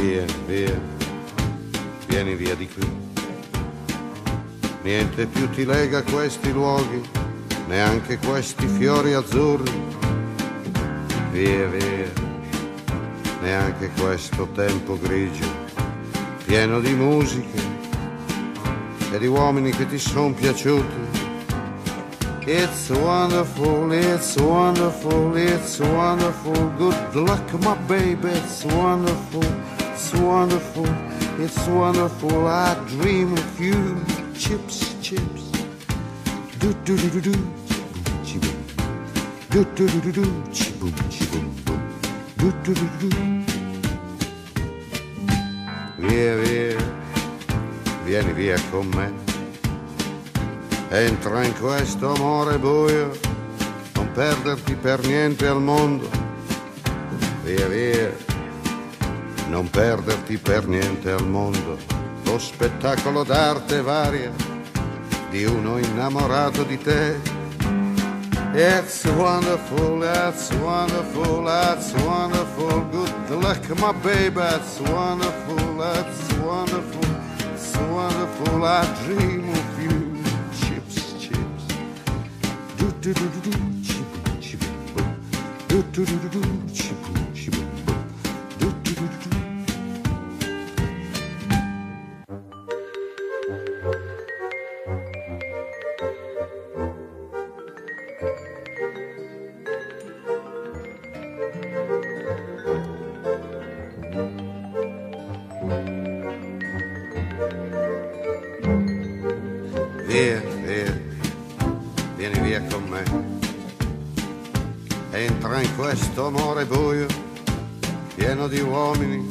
Via, via, vieni via di qui. Niente più ti lega a questi luoghi, neanche questi fiori azzurri. Via, via, neanche questo tempo grigio, pieno di musiche e di uomini che ti son piaciuti. It's wonderful, it's wonderful, it's wonderful. Good luck, my baby, it's wonderful, it's wonderful, it's wonderful. I dream of you. Chips, chips. Do do do do do. Chi-boom. Do do do do do. Chi-boom, chi-boom, boom. Do do do do. Via, via, vieni via con me. Entra in questo amore buio, non perderti per niente al mondo. Via, via, non perderti per niente al mondo. Lo spettacolo d'arte varia di uno innamorato di te. It's wonderful, it's wonderful, it's wonderful. Good luck, my baby, it's wonderful, it's wonderful, it's wonderful. I dream of you. Do do do do, chi-boom, chi-boom, boom. Do do do do do, chi-boom, chi-boom, boom. Do do do do do. Via, via, vieni via con me. Entra in questo amore buio, pieno di uomini.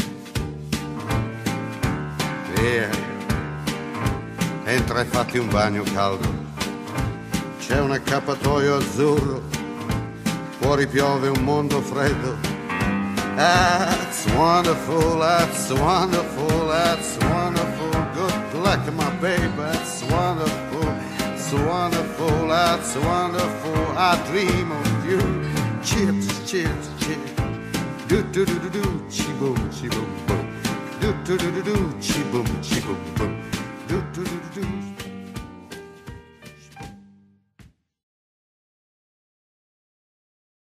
Via, entra e fatti un bagno caldo. C'è un accappatoio azzurro, fuori piove un mondo freddo. That's wonderful, that's wonderful, that's wonderful. Good luck, my baby, that's wonderful, it's wonderful, that's wonderful. I dream of you. Chips, chips, chips. Do do do do do, chi boom, boom. Do do do do do, chi boom, boom.